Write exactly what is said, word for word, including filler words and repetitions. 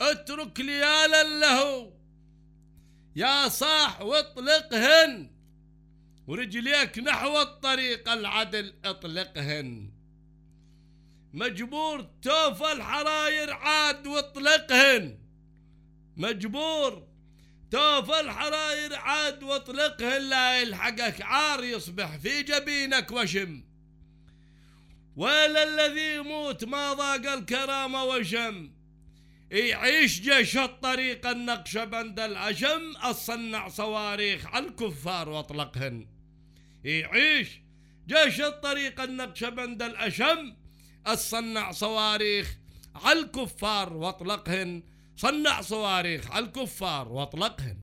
اترك ليالا له يا صاح واطلقهن، ورجليك نحو الطريق العدل اطلقهن. مجبور توفى الحراير عاد واطلقهن، مجبور توفى الحراير عاد واطلقهن، لا يلحقك عار يصبح في جبينك وشم. ويل الذي يموت ما ضاق الكرامة وشم، يعيش جيش الطريق النقشبند الأشم، الصنع صواريخ على الكفار واطلقهن. يعيش جيش الطريق النقشبند الأشم، الصنع صواريخ على الكفار واطلقهن، صنع صواريخ على الكفار واطلقهن.